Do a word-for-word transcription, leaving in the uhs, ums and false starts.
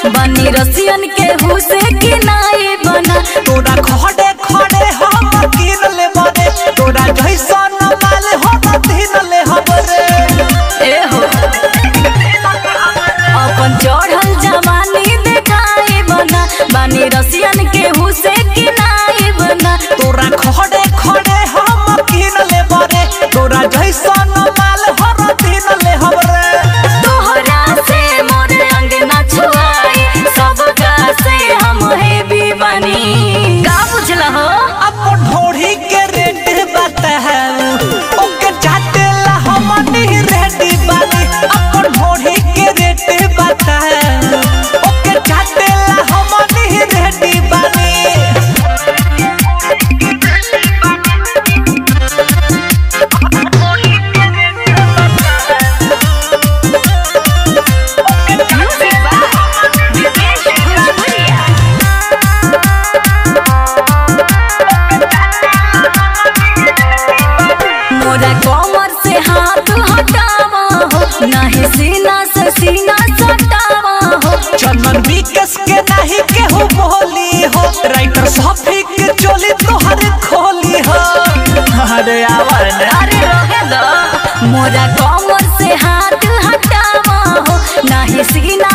बनी रसियन के हुसे किनाए बना तोरा खड़े खड़े हम गिन ले बरे तोरा जैसा न माल हो दिन ले हमरे ए हो अपन चढ़ल जवानी देखाए बना बनी रसियन के हुसे किनाए बना तोरा खड़े खड़े हम गिन ले बरे तोरा जैसा न माल हो दिन ले हमरे तोहरा से मोर अंगना छुआई सबका से हम है बीमानी का बुझला हो अपन ढोढ़ी के रेट बताऊ ओके चाटेला हम नहीं रेडी बानी अपन ढोढ़ी के रेट बताऊ ओके चाटेला हम नहीं रेडी बानी मोरा कमर से हाथ हटावा हो नहीं सीना से सीना सटावा हो चंदन विकस के नहीं केहू बोली हो राइटर सफी के चोली तोहर खोली हो अरे आवर अरे रोके दो मोरा कमर से हाथ हटावा हो नहीं सीना